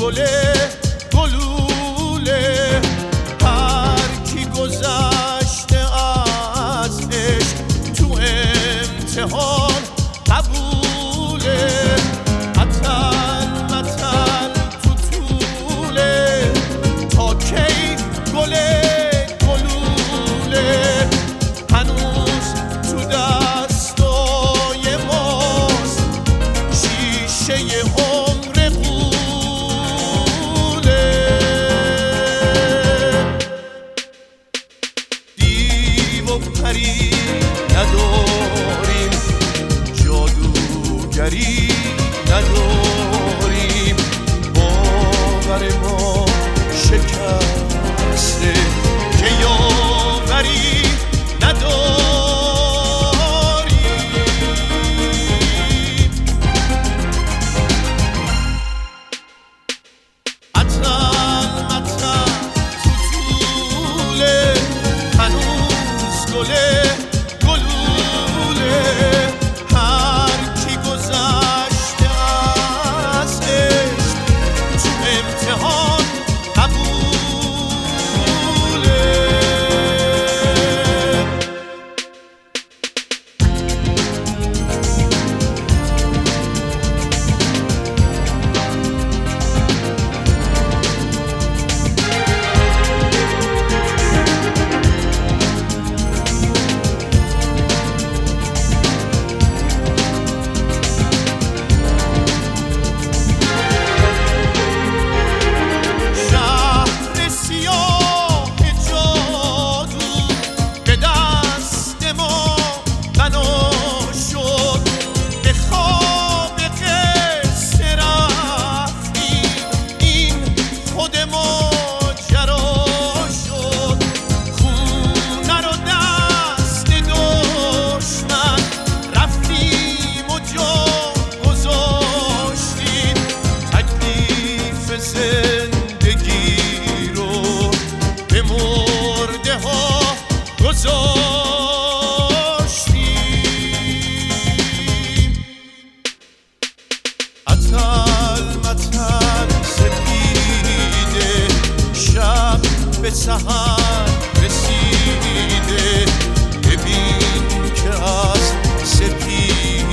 گله گلوله هر کی گذشته از عشق تو امتحان قبوله متن متن تو طوله تا کی گله گلوله هنوز تو دستای ماست شیشه عمر قوله دیو و پری نداریم جادوگری نداریم باور ما شکسته که یاوری نداریم متن متن تو طوله هنوز گله گلوله هر کی گذشته از عشق تو امتحان قبوله زندگی رو به مرده ها گذاشتیم اتل متل سپیده شب به سحر رسیده ببین که از سپیده